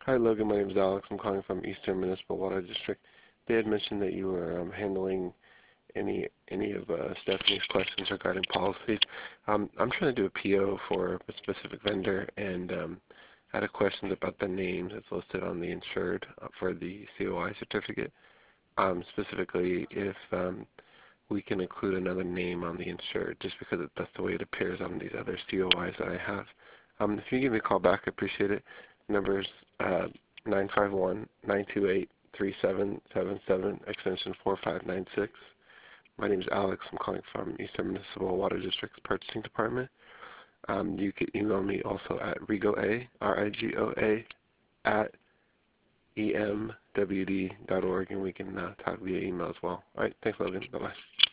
Hi Logan, my name is Alex. I'm calling from Eastern Municipal Water District. They had mentioned that you were handling any of Stephanie's questions regarding policies. I'm trying to do a PO for a specific vendor, and I had a question about the names that's listed on the insured for the COI certificate. Specifically, if we can include another name on the insured, just because that's the way it appears on these other COIs that I have. If you give me a call back, I appreciate it. Numbers 951-928-3777, extension 4596. My name is Alex. I'm calling from Eastern Municipal Water District's Purchasing Department. You can email me also at rigoa, R-I-G-O-A, at emwd.org, and we can talk via email as well. All right, thanks, Logan. Bye-bye.